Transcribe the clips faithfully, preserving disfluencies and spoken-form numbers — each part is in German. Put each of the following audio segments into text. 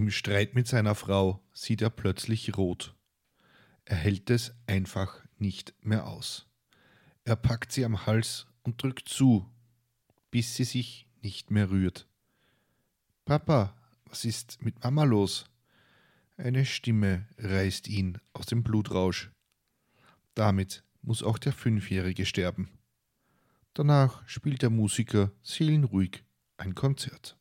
Im Streit mit seiner Frau sieht er plötzlich rot. Er hält es einfach nicht mehr aus. Er packt sie am Hals und drückt zu, bis sie sich nicht mehr rührt. »Papa, was ist mit Mama los?« Eine Stimme reißt ihn aus dem Blutrausch. Damit muss auch der Fünfjährige sterben. Danach spielt der Musiker seelenruhig ein Konzert.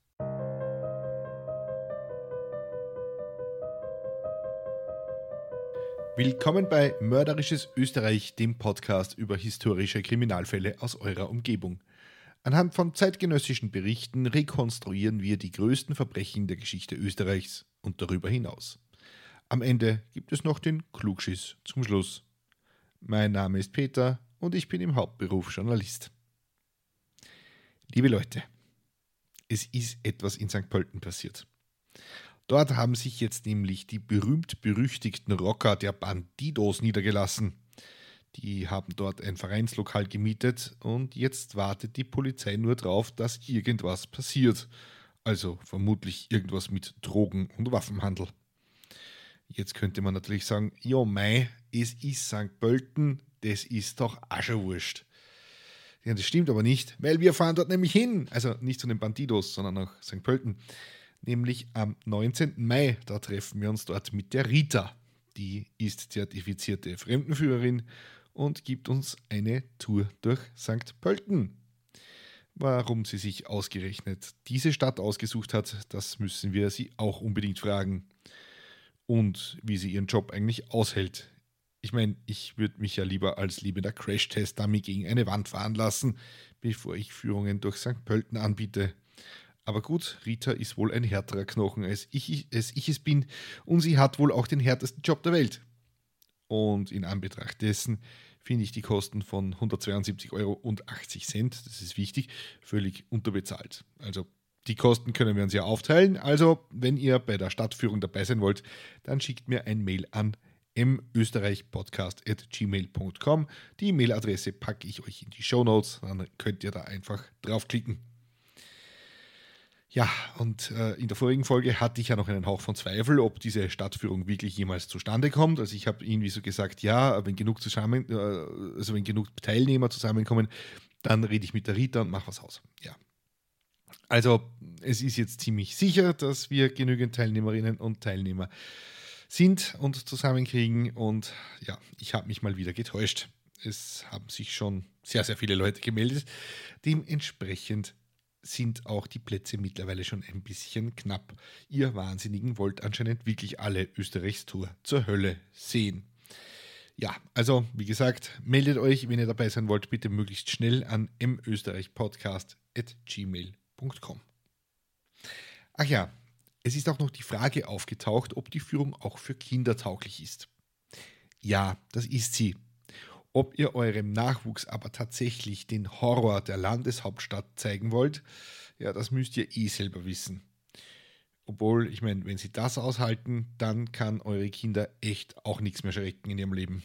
Willkommen bei Mörderisches Österreich, dem Podcast über historische Kriminalfälle aus eurer Umgebung. Anhand von zeitgenössischen Berichten rekonstruieren wir die größten Verbrechen der Geschichte Österreichs und darüber hinaus. Am Ende gibt es noch den Klugschiss zum Schluss. Mein Name ist Peter und ich bin im Hauptberuf Journalist. Liebe Leute, es ist etwas in Sankt Pölten passiert. Dort haben sich jetzt nämlich die berühmt-berüchtigten Rocker der Bandidos niedergelassen. Die haben dort ein Vereinslokal gemietet und jetzt wartet die Polizei nur drauf, dass irgendwas passiert. Also vermutlich irgendwas mit Drogen- und Waffenhandel. Jetzt könnte man natürlich sagen, ja mei, es ist Sankt Pölten, das ist doch auch schon wurscht. Ja, das stimmt aber nicht, weil wir fahren dort nämlich hin. Also nicht zu den Bandidos, sondern nach Sankt Pölten. Nämlich am neunzehnten Mai, da treffen wir uns dort mit der Rita. Die ist zertifizierte Fremdenführerin und gibt uns eine Tour durch Sankt Pölten. Warum sie sich ausgerechnet diese Stadt ausgesucht hat, das müssen wir sie auch unbedingt fragen. Und wie sie ihren Job eigentlich aushält. Ich meine, ich würde mich ja lieber als liebender Crash-Test-Dummy gegen eine Wand fahren lassen, bevor ich Führungen durch Sankt Pölten anbiete. Aber gut, Rita ist wohl ein härterer Knochen, als ich, als ich es bin, und sie hat wohl auch den härtesten Job der Welt. Und in Anbetracht dessen finde ich die Kosten von hundertzweiundsiebzig Euro und achtzig Cent, das ist wichtig, völlig unterbezahlt. Also die Kosten können wir uns ja aufteilen. Also wenn ihr bei der Stadtführung dabei sein wollt, dann schickt mir ein Mail an m österreich podcast at gmail punkt com. Die Mailadresse packe ich euch in die Shownotes, dann könnt ihr da einfach draufklicken. Ja, und äh, in der vorigen Folge hatte ich ja noch einen Hauch von Zweifel, ob diese Stadtführung wirklich jemals zustande kommt. Also ich habe irgendwie so gesagt, ja, wenn genug zusammen, äh, also wenn genug Teilnehmer zusammenkommen, dann rede ich mit der Rita und mache was aus. Ja. Also es ist jetzt ziemlich sicher, dass wir genügend Teilnehmerinnen und Teilnehmer sind und zusammenkriegen. Und ja, ich habe mich mal wieder getäuscht. Es haben sich schon sehr, sehr viele Leute gemeldet. Dementsprechend sind auch die Plätze mittlerweile schon ein bisschen knapp. Ihr Wahnsinnigen wollt anscheinend wirklich alle Österreichs Tour zur Hölle sehen. Ja, also wie gesagt, meldet euch, wenn ihr dabei sein wollt, bitte möglichst schnell an m österreich podcast at gmail punkt com. Ach ja, es ist auch noch die Frage aufgetaucht, ob die Führung auch für Kinder tauglich ist. Ja, das ist sie. Ob ihr eurem Nachwuchs aber tatsächlich den Horror der Landeshauptstadt zeigen wollt, ja, das müsst ihr eh selber wissen. Obwohl, ich meine, wenn sie das aushalten, dann kann eure Kinder echt auch nichts mehr schrecken in ihrem Leben.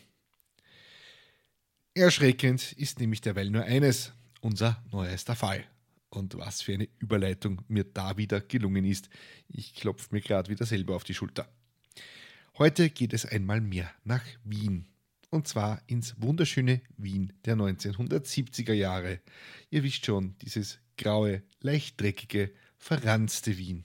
Erschreckend ist nämlich derweil nur eines, unser neuester Fall. Und was für eine Überleitung mir da wieder gelungen ist. Ich klopfe mir gerade wieder selber auf die Schulter. Heute geht es einmal mehr nach Wien. Und zwar ins wunderschöne Wien der neunzehnhundertsiebziger Jahre. Ihr wisst schon, dieses graue, leicht dreckige, verranzte Wien.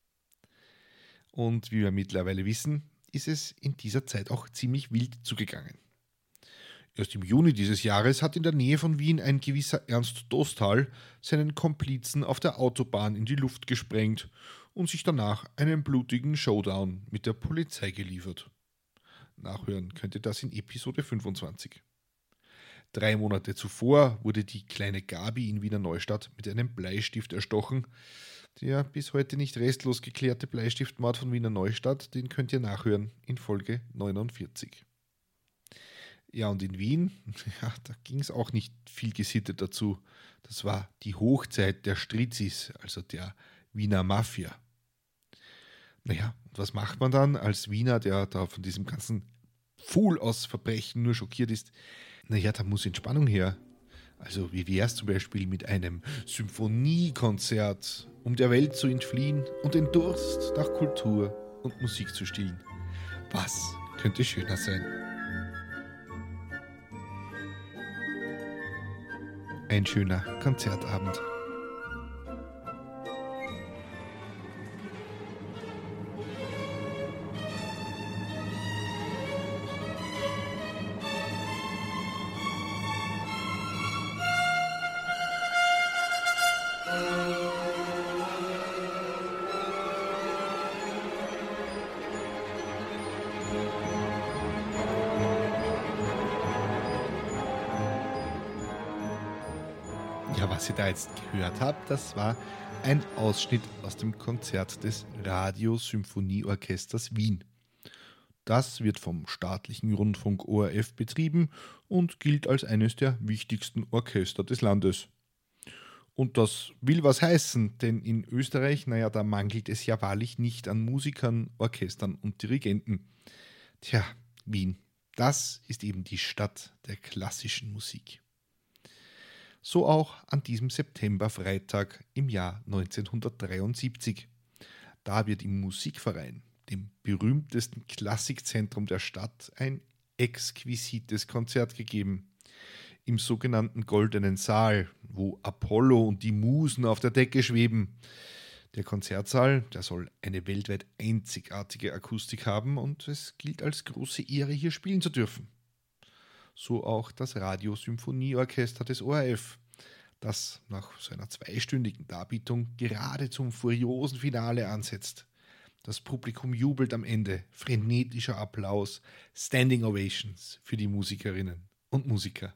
Und wie wir mittlerweile wissen, ist es in dieser Zeit auch ziemlich wild zugegangen. Erst im Juni dieses Jahres hat in der Nähe von Wien ein gewisser Ernst Dostal seinen Komplizen auf der Autobahn in die Luft gesprengt und sich danach einen blutigen Showdown mit der Polizei geliefert. Nachhören könnt ihr das in Episode fünfundzwanzig. Drei Monate zuvor wurde die kleine Gabi in Wiener Neustadt mit einem Bleistift erstochen. Der bis heute nicht restlos geklärte Bleistiftmord von Wiener Neustadt, den könnt ihr nachhören in Folge neunundvierzig. Ja, und in Wien, ja, da ging es auch nicht viel gesittet dazu. Das war die Hochzeit der Strizzis, also der Wiener Mafia. Naja, und was macht man dann als Wiener, der da von diesem ganzen Fool aus Verbrechen nur schockiert ist? Naja, da muss Entspannung her. Also wie wär's zum Beispiel mit einem Symphoniekonzert, um der Welt zu entfliehen und den Durst nach Kultur und Musik zu stillen? Was könnte schöner sein? Ein schöner Konzertabend. Ja, was ihr da jetzt gehört habt, das war ein Ausschnitt aus dem Konzert des Radiosymphonieorchesters Wien. Das wird vom staatlichen Rundfunk O R F betrieben und gilt als eines der wichtigsten Orchester des Landes. Und das will was heißen, denn in Österreich, naja, da mangelt es ja wahrlich nicht an Musikern, Orchestern und Dirigenten. Tja, Wien, das ist eben die Stadt der klassischen Musik. So auch an diesem Septemberfreitag im Jahr neunzehnhundertdreiundsiebzig. Da wird im Musikverein, dem berühmtesten Klassikzentrum der Stadt, ein exquisites Konzert gegeben. Im sogenannten Goldenen Saal, wo Apollo und die Musen auf der Decke schweben. Der Konzertsaal, der soll eine weltweit einzigartige Akustik haben und es gilt als große Ehre, hier spielen zu dürfen. So auch das Radiosymphonieorchester des O R F, das nach seiner zweistündigen Darbietung gerade zum furiosen Finale ansetzt. Das Publikum jubelt am Ende, frenetischer Applaus, Standing Ovations für die Musikerinnen und Musiker.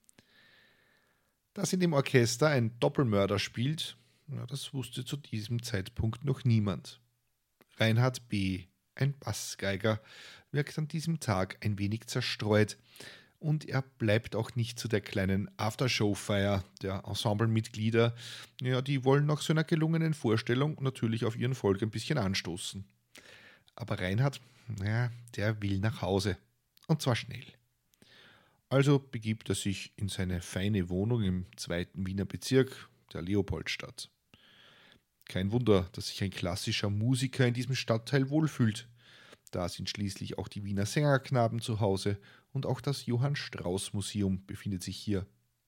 Dass in dem Orchester ein Doppelmörder spielt, ja, das wusste zu diesem Zeitpunkt noch niemand. Reinhard B., ein Bassgeiger, wirkt an diesem Tag ein wenig zerstreut und er bleibt auch nicht zu der kleinen Aftershow-Feier der Ensemblemitglieder. Ja, die wollen nach so einer gelungenen Vorstellung natürlich auf ihren Volk ein bisschen anstoßen. Aber Reinhard, ja, der will nach Hause. Und zwar schnell. Also begibt er sich in seine feine Wohnung im zweiten Wiener Bezirk, der Leopoldstadt. Kein Wunder, dass sich ein klassischer Musiker in diesem Stadtteil wohlfühlt. Da sind schließlich auch die Wiener Sängerknaben zu Hause und auch das Johann Strauß Museum befindet sich hier.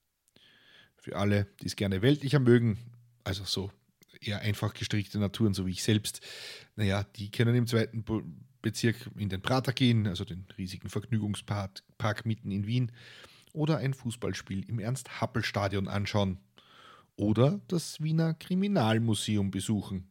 Für alle, die es gerne weltlicher mögen, also so eher einfach gestrickte Naturen, so wie ich selbst, naja, die können im zweiten Bezirk in den Prater gehen, also den riesigen Vergnügungspark Park mitten in Wien, oder ein Fußballspiel im Ernst-Happel-Stadion anschauen oder das Wiener Kriminalmuseum besuchen.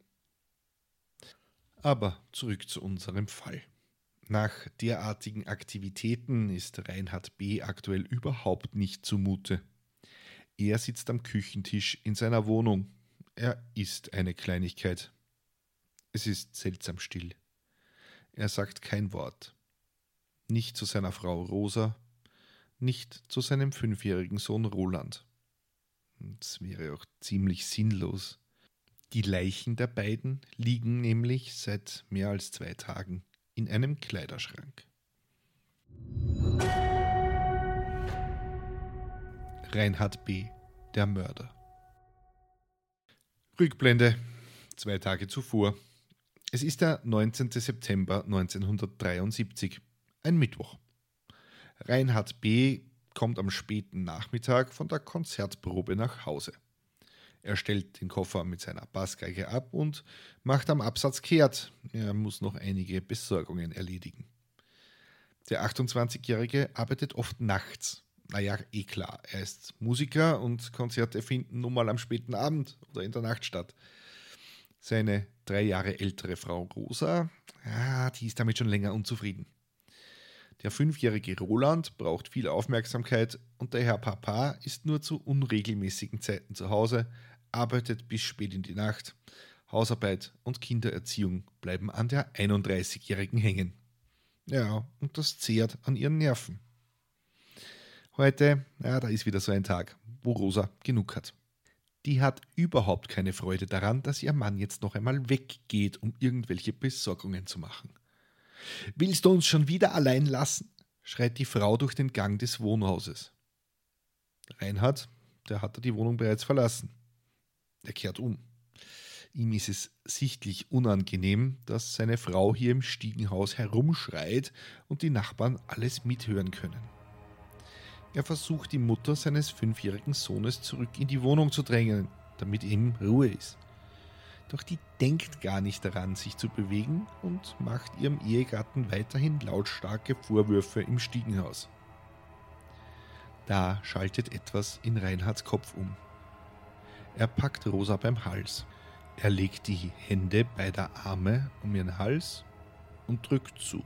Aber zurück zu unserem Fall. Nach derartigen Aktivitäten ist Reinhard B. aktuell überhaupt nicht zumute. Er sitzt am Küchentisch in seiner Wohnung. Er isst eine Kleinigkeit. Es ist seltsam still. Er sagt kein Wort. Nicht zu seiner Frau Rosa, nicht zu seinem fünfjährigen Sohn Roland. Das wäre auch ziemlich sinnlos. Die Leichen der beiden liegen nämlich seit mehr als zwei Tagen in einem Kleiderschrank. Reinhard B., der Mörder. Rückblende, zwei Tage zuvor. Es ist der neunzehnten September neunzehnhundertdreiundsiebzig, ein Mittwoch. Reinhard B. kommt am späten Nachmittag von der Konzertprobe nach Hause. Er stellt den Koffer mit seiner Bassgeige ab und macht am Absatz kehrt. Er muss noch einige Besorgungen erledigen. Der achtundzwanzigjährige arbeitet oft nachts. Naja, eh klar, er ist Musiker und Konzerte finden nun mal am späten Abend oder in der Nacht statt. Seine drei Jahre ältere Frau Rosa, ja, die ist damit schon länger unzufrieden. Der fünfjährige Roland braucht viel Aufmerksamkeit und der Herr Papa ist nur zu unregelmäßigen Zeiten zu Hause, arbeitet bis spät in die Nacht. Hausarbeit und Kindererziehung bleiben an der einunddreißigjährigen hängen. Ja, und das zehrt an ihren Nerven. Heute, ja, da ist wieder so ein Tag, wo Rosa genug hat. Die hat überhaupt keine Freude daran, dass ihr Mann jetzt noch einmal weggeht, um irgendwelche Besorgungen zu machen. »Willst du uns schon wieder allein lassen?« schreit die Frau durch den Gang des Wohnhauses. Reinhard, der hatte die Wohnung bereits verlassen. Er kehrt um. Ihm ist es sichtlich unangenehm, dass seine Frau hier im Stiegenhaus herumschreit und die Nachbarn alles mithören können. Er versucht, die Mutter seines fünfjährigen Sohnes zurück in die Wohnung zu drängen, damit ihm Ruhe ist. Doch die denkt gar nicht daran, sich zu bewegen und macht ihrem Ehegatten weiterhin lautstarke Vorwürfe im Stiegenhaus. Da schaltet etwas in Reinhards Kopf um. Er packt Rosa beim Hals. Er legt die Hände beider Arme um ihren Hals und drückt zu.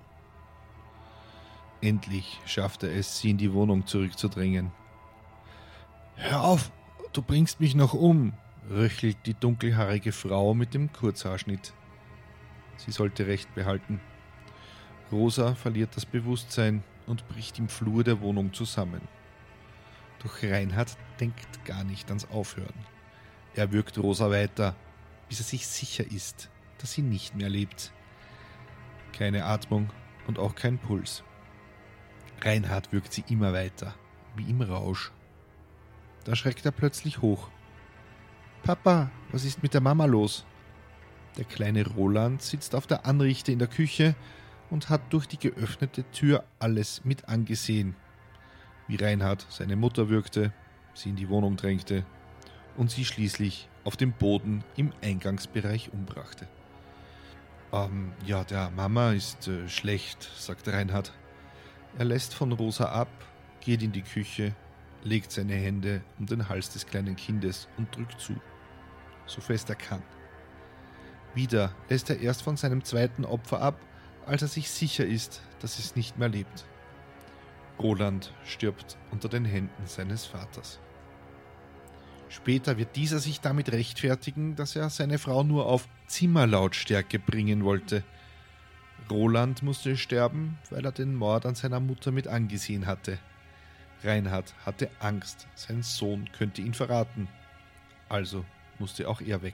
Endlich schafft er es, sie in die Wohnung zurückzudrängen. »Hör auf, du bringst mich noch um«, röchelt die dunkelhaarige Frau mit dem Kurzhaarschnitt. Sie sollte Recht behalten. Rosa verliert das Bewusstsein und bricht im Flur der Wohnung zusammen. Doch Reinhard denkt gar nicht ans Aufhören. Er würgt Rosa weiter, bis er sich sicher ist, dass sie nicht mehr lebt. Keine Atmung und auch kein Puls. Reinhard würgt sie immer weiter, wie im Rausch. Da schreckt er plötzlich hoch. »Papa, was ist mit der Mama los?« Der kleine Roland sitzt auf der Anrichte in der Küche und hat durch die geöffnete Tür alles mit angesehen. Wie Reinhard seine Mutter würgte, sie in die Wohnung drängte und sie schließlich auf dem Boden im Eingangsbereich umbrachte. Ähm, ja, der Mama ist äh, schlecht, sagt Reinhard. Er lässt von Rosa ab, geht in die Küche, legt seine Hände um den Hals des kleinen Kindes und drückt zu, so fest er kann. Wieder lässt er erst von seinem zweiten Opfer ab, als er sich sicher ist, dass es nicht mehr lebt. Roland stirbt unter den Händen seines Vaters. Später wird dieser sich damit rechtfertigen, dass er seine Frau nur auf Zimmerlautstärke bringen wollte. Roland musste sterben, weil er den Mord an seiner Mutter mit angesehen hatte. Reinhard hatte Angst, sein Sohn könnte ihn verraten. Also musste auch er weg.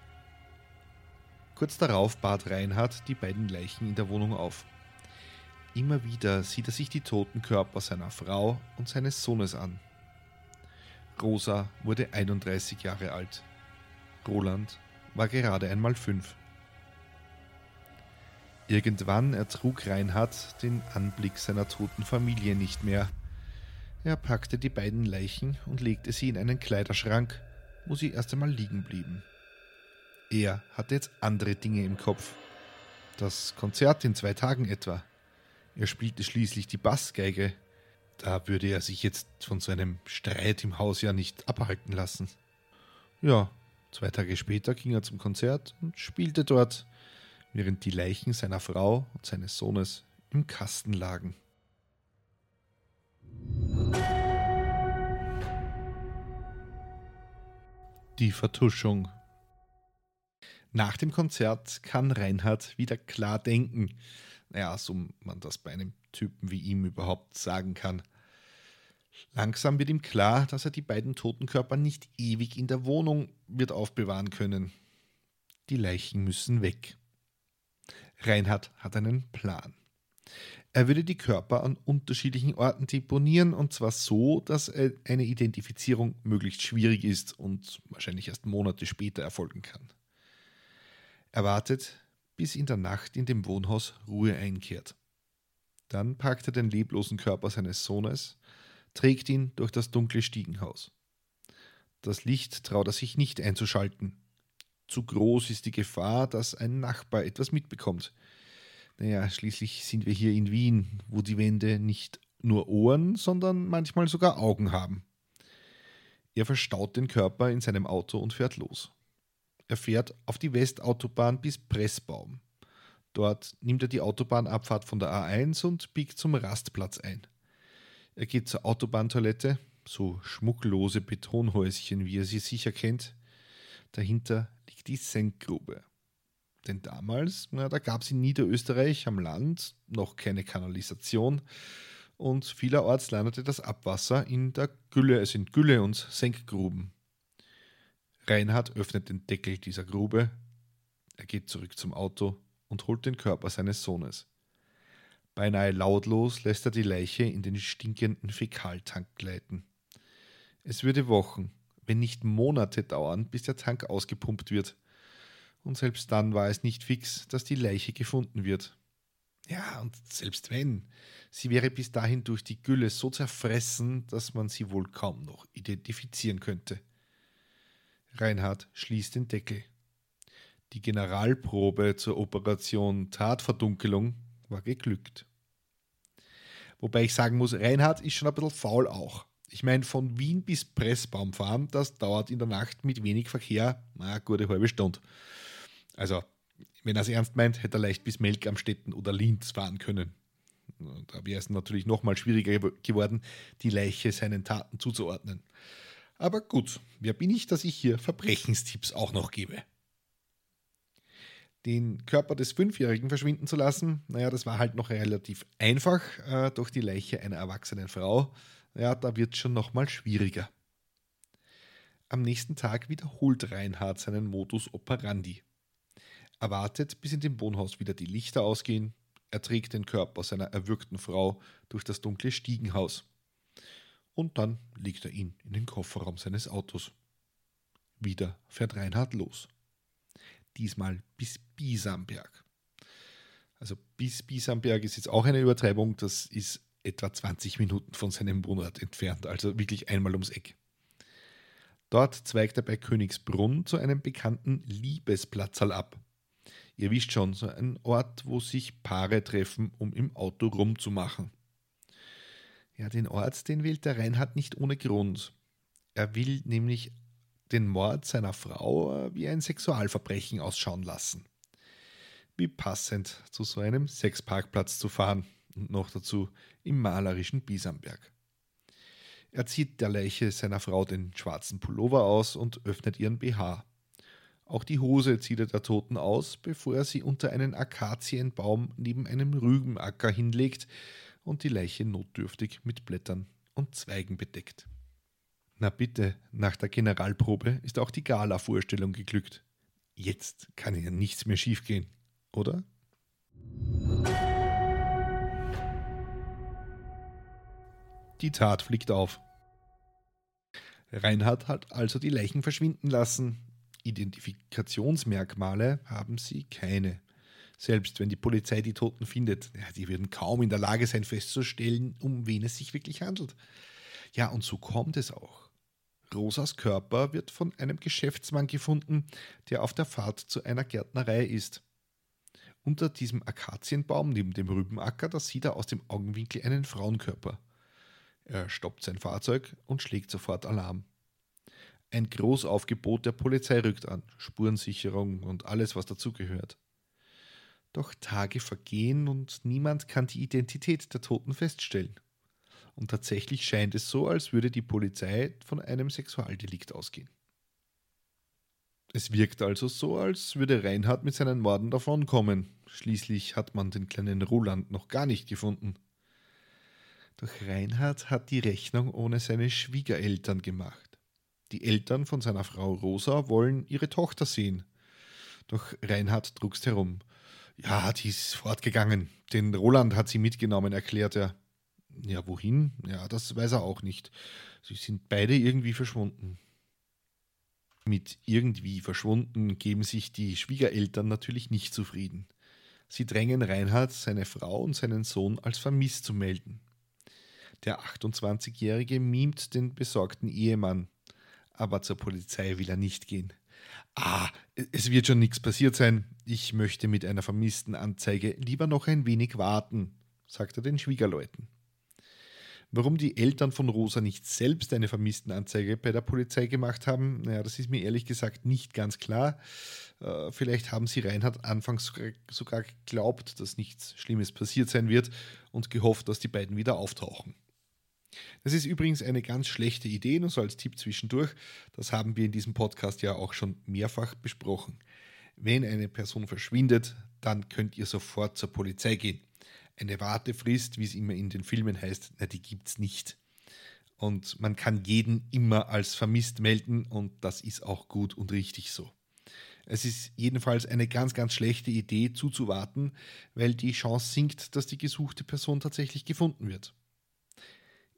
Kurz darauf bahrt Reinhard die beiden Leichen in der Wohnung auf. Immer wieder sieht er sich die toten Körper seiner Frau und seines Sohnes an. Rosa wurde einunddreißig Jahre alt. Roland war gerade einmal fünf. Irgendwann ertrug Reinhard den Anblick seiner toten Familie nicht mehr. Er packte die beiden Leichen und legte sie in einen Kleiderschrank, wo sie erst einmal liegen blieben. Er hatte jetzt andere Dinge im Kopf. Das Konzert in zwei Tagen etwa. Er spielte schließlich die Bassgeige. Da würde er sich jetzt von so einem Streit im Haus ja nicht abhalten lassen. Ja, zwei Tage später ging er zum Konzert und spielte dort, während die Leichen seiner Frau und seines Sohnes im Kasten lagen. Die Vertuschung. Nach dem Konzert kann Reinhard wieder klar denken. Naja, so man das bei einem Typen wie ihm überhaupt sagen kann. Langsam wird ihm klar, dass er die beiden toten Körper nicht ewig in der Wohnung wird aufbewahren können. Die Leichen müssen weg. Reinhard hat einen Plan. Er würde die Körper an unterschiedlichen Orten deponieren, und zwar so, dass eine Identifizierung möglichst schwierig ist und wahrscheinlich erst Monate später erfolgen kann. Er wartet, bis in der Nacht in dem Wohnhaus Ruhe einkehrt. Dann packt er den leblosen Körper seines Sohnes, trägt ihn durch das dunkle Stiegenhaus. Das Licht traut er sich nicht einzuschalten. Zu groß ist die Gefahr, dass ein Nachbar etwas mitbekommt. Naja, schließlich sind wir hier in Wien, wo die Wände nicht nur Ohren, sondern manchmal sogar Augen haben. Er verstaut den Körper in seinem Auto und fährt los. Er fährt auf die Westautobahn bis Pressbaum. Dort nimmt er die Autobahnabfahrt von der A eins und biegt zum Rastplatz ein. Er geht zur Autobahntoilette, so schmucklose Betonhäuschen, wie er sie sicher kennt. Dahinter liegt die Senkgrube. Denn damals, na, da gab es in Niederösterreich am Land noch keine Kanalisation und vielerorts landete das Abwasser in der Gülle, es sind Gülle- und Senkgruben. Reinhard öffnet den Deckel dieser Grube, er geht zurück zum Auto und holt den Körper seines Sohnes. Beinahe lautlos lässt er die Leiche in den stinkenden Fäkaltank gleiten. Es würde Wochen, wenn nicht Monate dauern, bis der Tank ausgepumpt wird. Und selbst dann war es nicht fix, dass die Leiche gefunden wird. Ja, und selbst wenn, sie wäre bis dahin durch die Gülle so zerfressen, dass man sie wohl kaum noch identifizieren könnte. Reinhard schließt den Deckel. Die Generalprobe zur Operation Tatverdunkelung war geglückt. Wobei ich sagen muss, Reinhard ist schon ein bisschen faul auch. Ich meine, von Wien bis Pressbaum fahren, das dauert in der Nacht mit wenig Verkehr eine gute halbe Stunde. Also, wenn er es ernst meint, hätte er leicht bis Melk am Stetten oder Linz fahren können. Da wäre es natürlich nochmal schwieriger geworden, die Leiche seinen Taten zuzuordnen. Aber gut, wer bin ich, dass ich hier Verbrechenstipps auch noch gebe? Den Körper des Fünfjährigen verschwinden zu lassen, naja, das war halt noch relativ einfach, äh, doch die Leiche einer erwachsenen Frau, ja, da wird es schon nochmal schwieriger. Am nächsten Tag wiederholt Reinhard seinen Modus operandi. Er wartet, bis in dem Wohnhaus wieder die Lichter ausgehen. Er trägt den Körper seiner erwürgten Frau durch das dunkle Stiegenhaus. Und dann legt er ihn in den Kofferraum seines Autos. Wieder fährt Reinhard los. Diesmal bis Bisamberg. Also bis Bisamberg ist jetzt auch eine Übertreibung, das ist etwa zwanzig Minuten von seinem Wohnort entfernt, also wirklich einmal ums Eck. Dort zweigt er bei Königsbrunn zu einem bekannten Liebesplatzerl ab. Ihr wisst schon, so ein Ort, wo sich Paare treffen, um im Auto rumzumachen. Ja, den Ort, den wählt der Reinhard nicht ohne Grund. Er will nämlich den Mord seiner Frau wie ein Sexualverbrechen ausschauen lassen. Wie passend, zu so einem Sexparkplatz zu fahren und noch dazu im malerischen Bisamberg. Er zieht der Leiche seiner Frau den schwarzen Pullover aus und öffnet ihren B H. Auch die Hose zieht er der Toten aus, bevor er sie unter einen Akazienbaum neben einem Rübenacker hinlegt und die Leiche notdürftig mit Blättern und Zweigen bedeckt. Na bitte, nach der Generalprobe ist auch die Gala-Vorstellung geglückt. Jetzt kann ja nichts mehr schiefgehen, oder? Die Tat fliegt auf. Reinhard hat also die Leichen verschwinden lassen. Identifikationsmerkmale haben sie keine. Selbst wenn die Polizei die Toten findet, ja, die würden kaum in der Lage sein festzustellen, um wen es sich wirklich handelt. Ja, und so kommt es auch. Rosas Körper wird von einem Geschäftsmann gefunden, der auf der Fahrt zu einer Gärtnerei ist. Unter diesem Akazienbaum neben dem Rübenacker, da sieht er aus dem Augenwinkel einen Frauenkörper. Er stoppt sein Fahrzeug und schlägt sofort Alarm. Ein Großaufgebot der Polizei rückt an, Spurensicherung und alles, was dazugehört. Doch Tage vergehen und niemand kann die Identität der Toten feststellen. Und tatsächlich scheint es so, als würde die Polizei von einem Sexualdelikt ausgehen. Es wirkt also so, als würde Reinhard mit seinen Morden davonkommen. Schließlich hat man den kleinen Roland noch gar nicht gefunden. Doch Reinhard hat die Rechnung ohne seine Schwiegereltern gemacht. Die Eltern von seiner Frau Rosa wollen ihre Tochter sehen. Doch Reinhard druckst herum. Ja, die ist fortgegangen. Den Roland hat sie mitgenommen, erklärt er. Ja, wohin? Ja, das weiß er auch nicht. Sie sind beide irgendwie verschwunden. Mit irgendwie verschwunden geben sich die Schwiegereltern natürlich nicht zufrieden. Sie drängen Reinhard, seine Frau und seinen Sohn als vermisst zu melden. Der achtundzwanzigjährige mimt den besorgten Ehemann. Aber zur Polizei will er nicht gehen. Ah, es wird schon nichts passiert sein. Ich möchte mit einer vermissten Anzeige lieber noch ein wenig warten, sagt er den Schwiegerleuten. Warum die Eltern von Rosa nicht selbst eine Vermisstenanzeige bei der Polizei gemacht haben, naja, das ist mir ehrlich gesagt nicht ganz klar. Äh, vielleicht haben sie Reinhard anfangs sogar, sogar geglaubt, dass nichts Schlimmes passiert sein wird und gehofft, dass die beiden wieder auftauchen. Das ist übrigens eine ganz schlechte Idee, nur so als Tipp zwischendurch. Das haben wir in diesem Podcast ja auch schon mehrfach besprochen. Wenn eine Person verschwindet, dann könnt ihr sofort zur Polizei gehen. Eine Wartefrist, wie es immer in den Filmen heißt, na, die gibt es nicht. Und man kann jeden immer als vermisst melden und das ist auch gut und richtig so. Es ist jedenfalls eine ganz, ganz schlechte Idee zuzuwarten, weil die Chance sinkt, dass die gesuchte Person tatsächlich gefunden wird.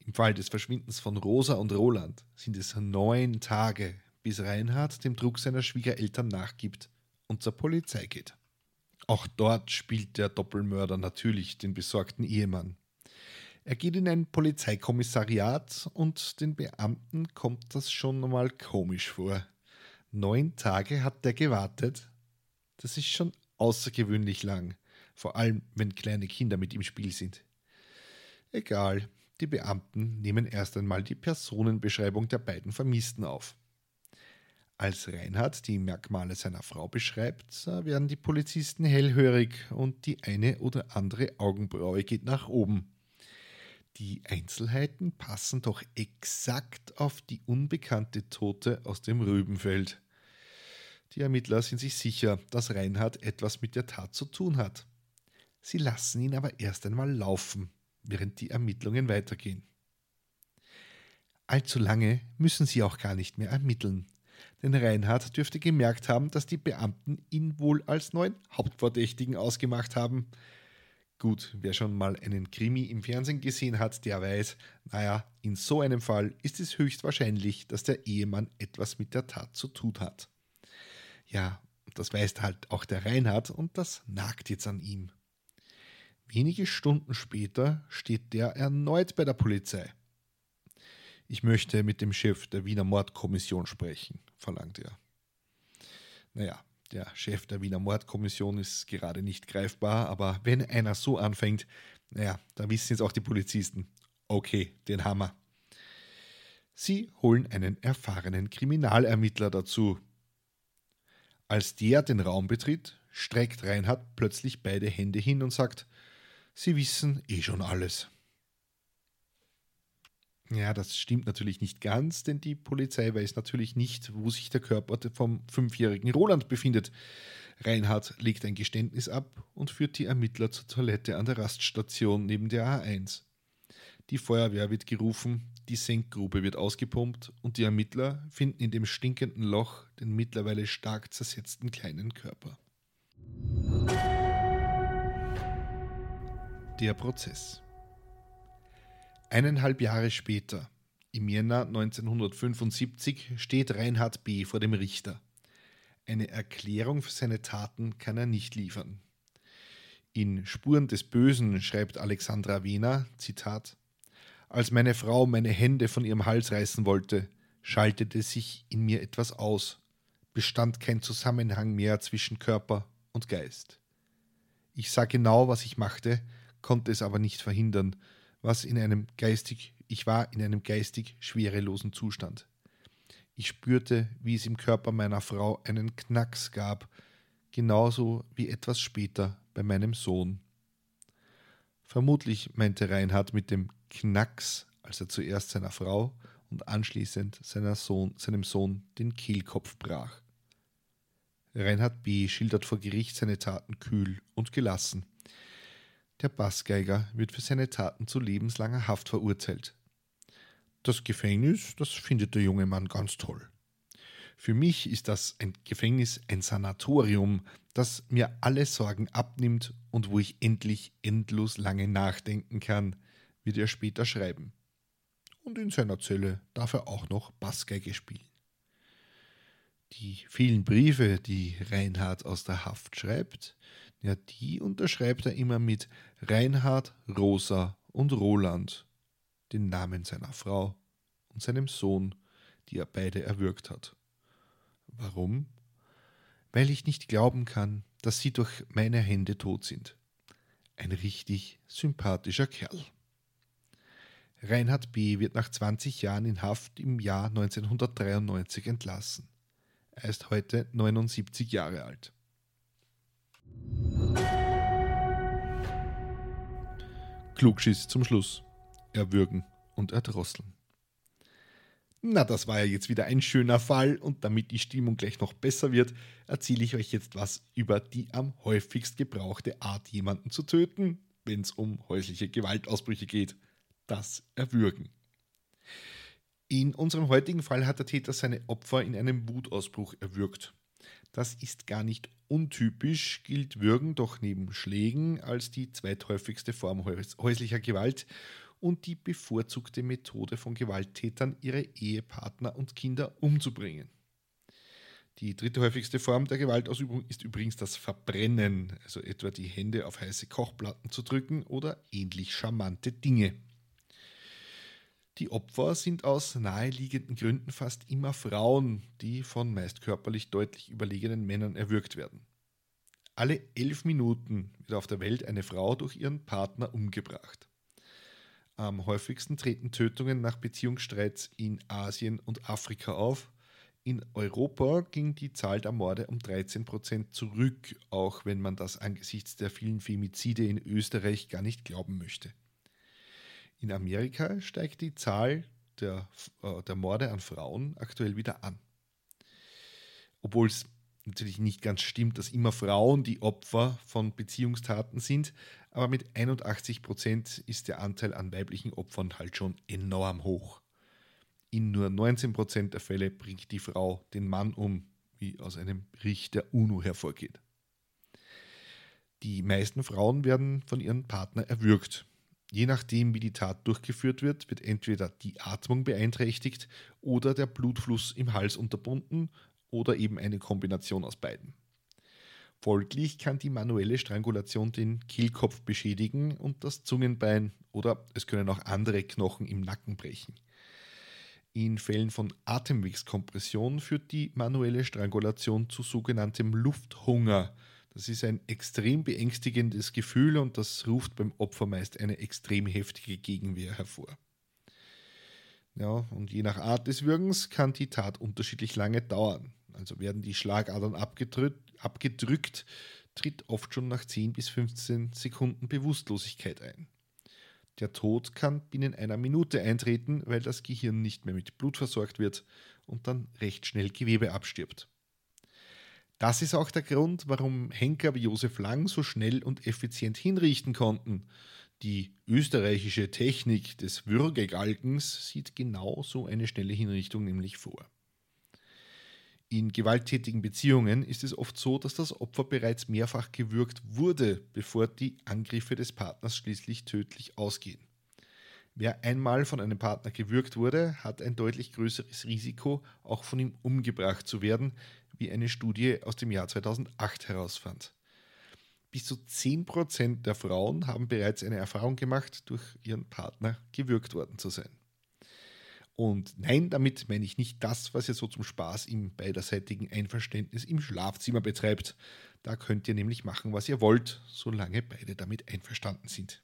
Im Fall des Verschwindens von Rosa und Roland sind es neun Tage, bis Reinhard dem Druck seiner Schwiegereltern nachgibt und zur Polizei geht. Auch dort spielt der Doppelmörder natürlich den besorgten Ehemann. Er geht in ein Polizeikommissariat und den Beamten kommt das schon mal komisch vor. Neun Tage hat der gewartet. Das ist schon außergewöhnlich lang, vor allem wenn kleine Kinder mit im Spiel sind. Egal, die Beamten nehmen erst einmal die Personenbeschreibung der beiden Vermissten auf. Als Reinhard die Merkmale seiner Frau beschreibt, werden die Polizisten hellhörig und die eine oder andere Augenbraue geht nach oben. Die Einzelheiten passen doch exakt auf die unbekannte Tote aus dem Rübenfeld. Die Ermittler sind sich sicher, dass Reinhard etwas mit der Tat zu tun hat. Sie lassen ihn aber erst einmal laufen, während die Ermittlungen weitergehen. Allzu lange müssen sie auch gar nicht mehr ermitteln, denn Reinhard dürfte gemerkt haben, dass die Beamten ihn wohl als neuen Hauptverdächtigen ausgemacht haben. Gut, wer schon mal einen Krimi im Fernsehen gesehen hat, der weiß, naja, in so einem Fall ist es höchstwahrscheinlich, dass der Ehemann etwas mit der Tat zu tun hat. Ja, das weiß halt auch der Reinhard und das nagt jetzt an ihm. Wenige Stunden später steht der erneut bei der Polizei. Ich möchte mit dem Chef der Wiener Mordkommission sprechen, verlangt er. Naja, der Chef der Wiener Mordkommission ist gerade nicht greifbar, aber wenn einer so anfängt, naja, da wissen jetzt auch die Polizisten, okay, den Hammer. Sie holen einen erfahrenen Kriminalermittler dazu. Als der den Raum betritt, streckt Reinhard plötzlich beide Hände hin und sagt, Sie wissen eh schon alles. Ja, das stimmt natürlich nicht ganz, denn die Polizei weiß natürlich nicht, wo sich der Körper vom fünfjährigen Roland befindet. Reinhard legt ein Geständnis ab und führt die Ermittler zur Toilette an der Raststation neben der A eins. Die Feuerwehr wird gerufen, die Senkgrube wird ausgepumpt und die Ermittler finden in dem stinkenden Loch den mittlerweile stark zersetzten kleinen Körper. Der Prozess. Eineinhalb Jahre später, im Jänner neunzehnhundertfünfundsiebzig, steht Reinhard B. vor dem Richter. Eine Erklärung für seine Taten kann er nicht liefern. In Spuren des Bösen schreibt Alexandra Wehner, Zitat, Als meine Frau meine Hände von ihrem Hals reißen wollte, schaltete sich in mir etwas aus, bestand kein Zusammenhang mehr zwischen Körper und Geist. Ich sah genau, was ich machte, konnte es aber nicht verhindern, was in einem geistig, ich war in einem geistig schwerelosen Zustand. Ich spürte, wie es im Körper meiner Frau einen Knacks gab, genauso wie etwas später bei meinem Sohn. Vermutlich meinte Reinhard mit dem Knacks, als er zuerst seiner Frau und anschließend seiner Sohn, seinem Sohn den Kehlkopf brach. Reinhard B. schildert vor Gericht seine Taten kühl und gelassen. Der Bassgeiger wird für seine Taten zu lebenslanger Haft verurteilt. Das Gefängnis, das findet der junge Mann ganz toll. Für mich ist das ein Gefängnis ein Sanatorium, das mir alle Sorgen abnimmt und wo ich endlich endlos lange nachdenken kann, wird er später schreiben. Und in seiner Zelle darf er auch noch Bassgeige spielen. Die vielen Briefe, die Reinhard aus der Haft schreibt, ja, die unterschreibt er immer mit Reinhard, Rosa und Roland, den Namen seiner Frau und seinem Sohn, die er beide erwürgt hat. Warum? Weil ich nicht glauben kann, dass sie durch meine Hände tot sind. Ein richtig sympathischer Kerl. Reinhard B. wird nach zwanzig Jahren in Haft im Jahr neunzehnhundertdreiundneunzig entlassen. Er ist heute neunundsiebzig Jahre alt. Klugschiss zum Schluss. Erwürgen und erdrosseln. Na, das war ja jetzt wieder ein schöner Fall und damit die Stimmung gleich noch besser wird, erzähle ich euch jetzt was über die am häufigst gebrauchte Art, jemanden zu töten, wenn es um häusliche Gewaltausbrüche geht. Das Erwürgen. In unserem heutigen Fall hat der Täter seine Opfer in einem Wutausbruch erwürgt. Das ist gar nicht untypisch, gilt Würgen doch neben Schlägen als die zweithäufigste Form häuslicher Gewalt und die bevorzugte Methode von Gewalttätern, ihre Ehepartner und Kinder umzubringen. Die dritte häufigste Form der Gewaltausübung ist übrigens das Verbrennen, also etwa die Hände auf heiße Kochplatten zu drücken oder ähnlich charmante Dinge. Die Opfer sind aus naheliegenden Gründen fast immer Frauen, die von meist körperlich deutlich überlegenen Männern erwürgt werden. Alle elf Minuten wird auf der Welt eine Frau durch ihren Partner umgebracht. Am häufigsten treten Tötungen nach Beziehungsstreits in Asien und Afrika auf. In Europa ging die Zahl der Morde um dreizehn Prozent zurück, auch wenn man das angesichts der vielen Femizide in Österreich gar nicht glauben möchte. In Amerika steigt die Zahl der, äh, der Morde an Frauen aktuell wieder an. Obwohl es natürlich nicht ganz stimmt, dass immer Frauen die Opfer von Beziehungstaten sind, aber mit einundachtzig Prozent ist der Anteil an weiblichen Opfern halt schon enorm hoch. In nur neunzehn Prozent der Fälle bringt die Frau den Mann um, wie aus einem Bericht der UNO hervorgeht. Die meisten Frauen werden von ihrem Partner erwürgt. Je nachdem, wie die Tat durchgeführt wird, wird entweder die Atmung beeinträchtigt oder der Blutfluss im Hals unterbunden oder eben eine Kombination aus beiden. Folglich kann die manuelle Strangulation den Kehlkopf beschädigen und das Zungenbein oder es können auch andere Knochen im Nacken brechen. In Fällen von Atemwegskompression führt die manuelle Strangulation zu sogenanntem Lufthunger. Das ist ein extrem beängstigendes Gefühl und das ruft beim Opfer meist eine extrem heftige Gegenwehr hervor. Ja, und je nach Art des Würgens kann die Tat unterschiedlich lange dauern. Also werden die Schlagadern abgedrückt, abgedrückt tritt oft schon nach zehn bis fünfzehn Sekunden Bewusstlosigkeit ein. Der Tod kann binnen einer Minute eintreten, weil das Gehirn nicht mehr mit Blut versorgt wird und dann recht schnell Gewebe abstirbt. Das ist auch der Grund, warum Henker wie Josef Lang so schnell und effizient hinrichten konnten. Die österreichische Technik des Würgegalgens sieht genau so eine schnelle Hinrichtung nämlich vor. In gewalttätigen Beziehungen ist es oft so, dass das Opfer bereits mehrfach gewürgt wurde, bevor die Angriffe des Partners schließlich tödlich ausgehen. Wer einmal von einem Partner gewürgt wurde, hat ein deutlich größeres Risiko, auch von ihm umgebracht zu werden, wie eine Studie aus dem Jahr zweitausendacht herausfand. Bis zu zehn Prozent der Frauen haben bereits eine Erfahrung gemacht, durch ihren Partner gewürgt worden zu sein. Und nein, damit meine ich nicht das, was ihr so zum Spaß im beiderseitigen Einverständnis im Schlafzimmer betreibt. Da könnt ihr nämlich machen, was ihr wollt, solange beide damit einverstanden sind.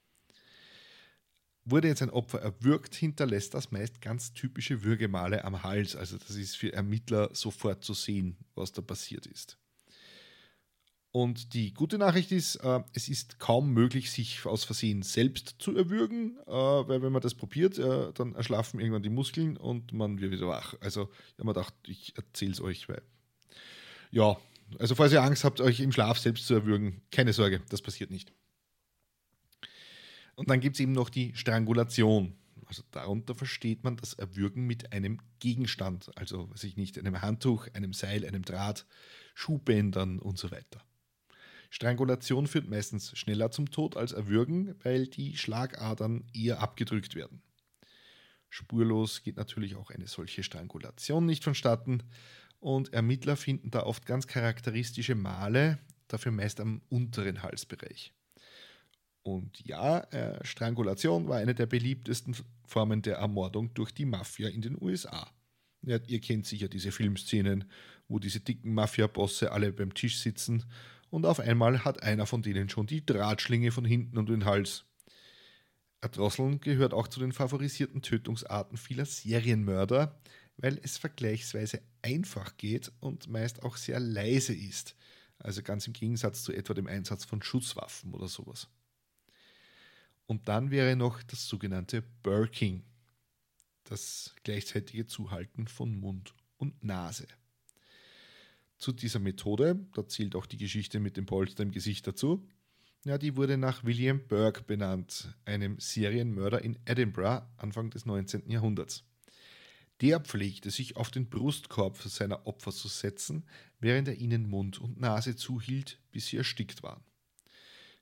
Wurde jetzt ein Opfer erwürgt, hinterlässt das meist ganz typische Würgemale am Hals. Also das ist für Ermittler sofort zu sehen, was da passiert ist. Und die gute Nachricht ist, äh, es ist kaum möglich, sich aus Versehen selbst zu erwürgen, äh, weil wenn man das probiert, äh, dann erschlaffen irgendwann die Muskeln und man wird wieder wach. Also ich habe mir gedacht, ich erzähle es euch, weil ja, also falls ihr Angst habt, euch im Schlaf selbst zu erwürgen, keine Sorge, das passiert nicht. Und dann gibt es eben noch die Strangulation. Also darunter versteht man das Erwürgen mit einem Gegenstand, also weiß ich nicht, einem Handtuch, einem Seil, einem Draht, Schuhbändern und so weiter. Strangulation führt meistens schneller zum Tod als Erwürgen, weil die Schlagadern eher abgedrückt werden. Spurlos geht natürlich auch eine solche Strangulation nicht vonstatten und Ermittler finden da oft ganz charakteristische Male, dafür meist am unteren Halsbereich. Und ja, äh, Strangulation war eine der beliebtesten Formen der Ermordung durch die Mafia in den U S A. Ja, ihr kennt sicher diese Filmszenen, wo diese dicken Mafia-Bosse alle beim Tisch sitzen und auf einmal hat einer von denen schon die Drahtschlinge von hinten um den Hals. Erdrosseln gehört auch zu den favorisierten Tötungsarten vieler Serienmörder, weil es vergleichsweise einfach geht und meist auch sehr leise ist. Also ganz im Gegensatz zu etwa dem Einsatz von Schusswaffen oder sowas. Und dann wäre noch das sogenannte Burking, das gleichzeitige Zuhalten von Mund und Nase. Zu dieser Methode, da zählt auch die Geschichte mit dem Polster im Gesicht dazu, ja, die wurde nach William Burke benannt, einem Serienmörder in Edinburgh Anfang des neunzehnten Jahrhunderts. Der pflegte sich auf den Brustkorb seiner Opfer zu setzen, während er ihnen Mund und Nase zuhielt, bis sie erstickt waren.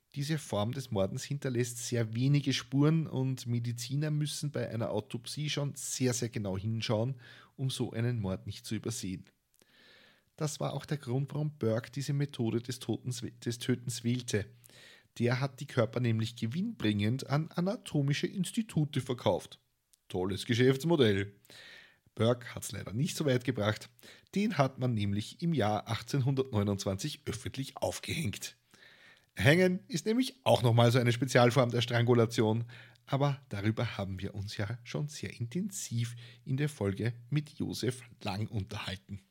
Diese Form des Mordens hinterlässt sehr wenige Spuren und Mediziner müssen bei einer Autopsie schon sehr, sehr genau hinschauen, um so einen Mord nicht zu übersehen. Das war auch der Grund, warum Burke diese Methode des, Totens, des Tötens wählte. Der hat die Körper nämlich gewinnbringend an anatomische Institute verkauft. Tolles Geschäftsmodell. Burke hat es leider nicht so weit gebracht. Den hat man nämlich im Jahr achtzehnhundertneunundzwanzig öffentlich aufgehängt. Hängen ist nämlich auch nochmal so eine Spezialform der Strangulation, aber darüber haben wir uns ja schon sehr intensiv in der Folge mit Josef Lang unterhalten.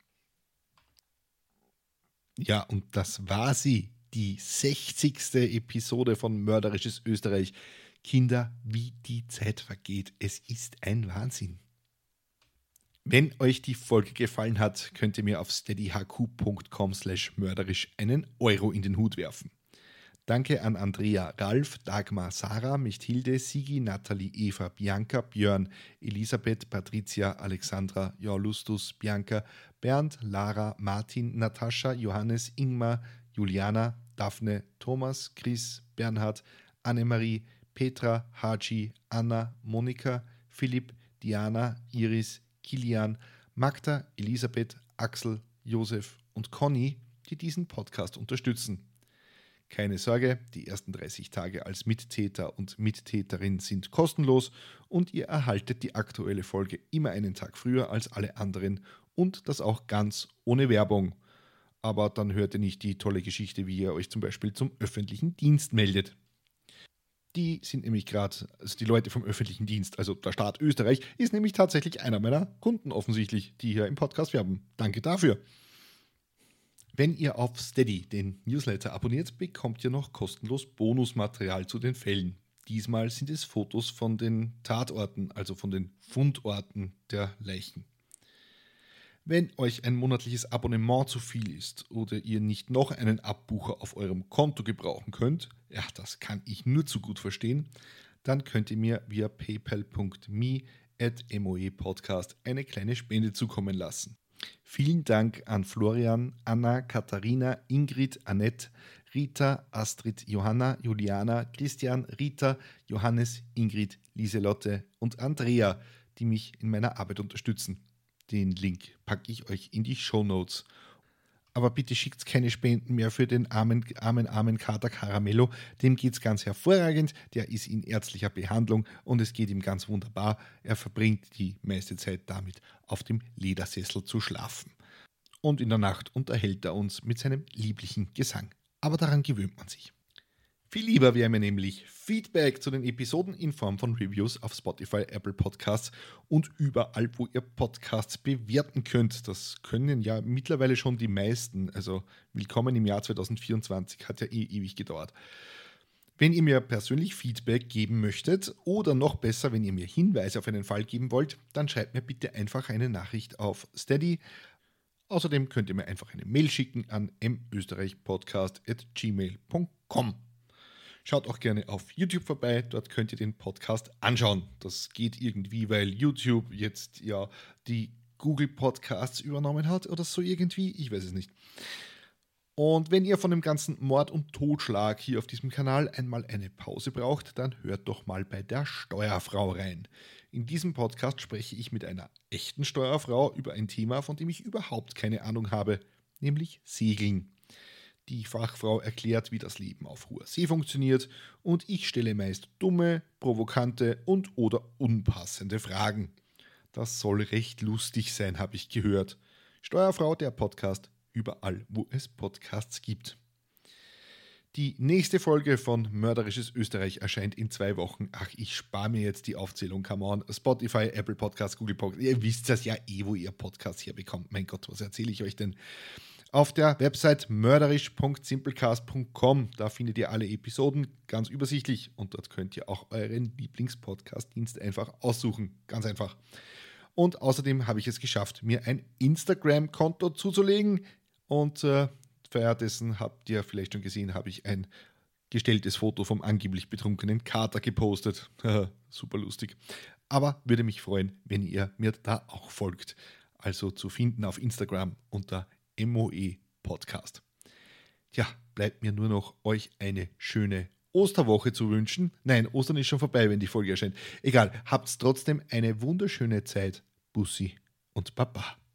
Ja, und das war sie, die sechzigste Episode von Mörderisches Österreich. Kinder, wie die Zeit vergeht, es ist ein Wahnsinn. Wenn euch die Folge gefallen hat, könnt ihr mir auf steadyhq.com slash mörderisch einen Euro in den Hut werfen. Danke an Andrea, Ralf, Dagmar, Sarah, Mechthilde, Sigi, Nathalie, Eva, Bianca, Björn, Elisabeth, Patricia, Alexandra, Jolustus, Bianca, Bernd, Lara, Martin, Natascha, Johannes, Ingmar, Juliana, Daphne, Thomas, Chris, Bernhard, Annemarie, Petra, Haji, Anna, Monika, Philipp, Diana, Iris, Kilian, Magda, Elisabeth, Axel, Josef und Conny, die diesen Podcast unterstützen. Keine Sorge, die ersten dreißig Tage als Mittäter und Mittäterin sind kostenlos und ihr erhaltet die aktuelle Folge immer einen Tag früher als alle anderen und das auch ganz ohne Werbung. Aber dann hört ihr nicht die tolle Geschichte, wie ihr euch zum Beispiel zum öffentlichen Dienst meldet. Die sind nämlich gerade, also die Leute vom öffentlichen Dienst, also der Staat Österreich, ist nämlich tatsächlich einer meiner Kunden offensichtlich, die hier im Podcast werben. Danke dafür. Wenn ihr auf Steady den Newsletter abonniert, bekommt ihr noch kostenlos Bonusmaterial zu den Fällen. Diesmal sind es Fotos von den Tatorten, also von den Fundorten der Leichen. Wenn euch ein monatliches Abonnement zu viel ist oder ihr nicht noch einen Abbucher auf eurem Konto gebrauchen könnt, ja, das kann ich nur zu gut verstehen, dann könnt ihr mir via paypal punkt me at moepodcast eine kleine Spende zukommen lassen. Vielen Dank an Florian, Anna, Katharina, Ingrid, Annette, Rita, Astrid, Johanna, Juliana, Christian, Rita, Johannes, Ingrid, Lieselotte und Andrea, die mich in meiner Arbeit unterstützen. Den Link packe ich euch in die Shownotes. Aber bitte schickt keine Spenden mehr für den armen, armen, armen Kater Caramello. Dem geht es ganz hervorragend. Der ist in ärztlicher Behandlung und es geht ihm ganz wunderbar. Er verbringt die meiste Zeit damit, auf dem Ledersessel zu schlafen. Und in der Nacht unterhält er uns mit seinem lieblichen Gesang. Aber daran gewöhnt man sich. Viel lieber wäre mir nämlich Feedback zu den Episoden in Form von Reviews auf Spotify, Apple Podcasts und überall, wo ihr Podcasts bewerten könnt. Das können ja mittlerweile schon die meisten. Also willkommen im Jahr zwanzig vierundzwanzig, hat ja eh ewig gedauert. Wenn ihr mir persönlich Feedback geben möchtet oder noch besser, wenn ihr mir Hinweise auf einen Fall geben wollt, dann schreibt mir bitte einfach eine Nachricht auf Steady. Außerdem könnt ihr mir einfach eine Mail schicken an m österreich podcast at gmail punkt com. Schaut auch gerne auf YouTube vorbei, dort könnt ihr den Podcast anschauen. Das geht irgendwie, weil YouTube jetzt ja die Google Podcasts übernommen hat oder so irgendwie, ich weiß es nicht. Und wenn ihr von dem ganzen Mord und Totschlag hier auf diesem Kanal einmal eine Pause braucht, dann hört doch mal bei der Steuerfrau rein. In diesem Podcast spreche ich mit einer echten Steuerfrau über ein Thema, von dem ich überhaupt keine Ahnung habe, nämlich Segeln. Die Fachfrau erklärt, wie das Leben auf hoher See funktioniert und ich stelle meist dumme, provokante und oder unpassende Fragen. Das soll recht lustig sein, habe ich gehört. Steuerfrau, der Podcast, überall, wo es Podcasts gibt. Die nächste Folge von Mörderisches Österreich erscheint in zwei Wochen. Ach, ich spare mir jetzt die Aufzählung, come on. Spotify, Apple Podcasts, Google Podcasts, ihr wisst das ja eh, wo ihr Podcasts herbekommt. Mein Gott, was erzähle ich euch denn? Auf der Website mörderisch punkt simplecast punkt com, da findet ihr alle Episoden ganz übersichtlich und dort könnt ihr auch euren Lieblingspodcast-Dienst einfach aussuchen. Ganz einfach. Und außerdem habe ich es geschafft, mir ein Instagram-Konto zuzulegen und äh, währenddessen habt ihr vielleicht schon gesehen, habe ich ein gestelltes Foto vom angeblich betrunkenen Kater gepostet. Super lustig. Aber würde mich freuen, wenn ihr mir da auch folgt. Also zu finden auf Instagram unter M O E Podcast. Ja, bleibt mir nur noch euch eine schöne Osterwoche zu wünschen. Nein, Ostern ist schon vorbei, wenn die Folge erscheint. Egal, habt trotzdem eine wunderschöne Zeit. Bussi und Baba.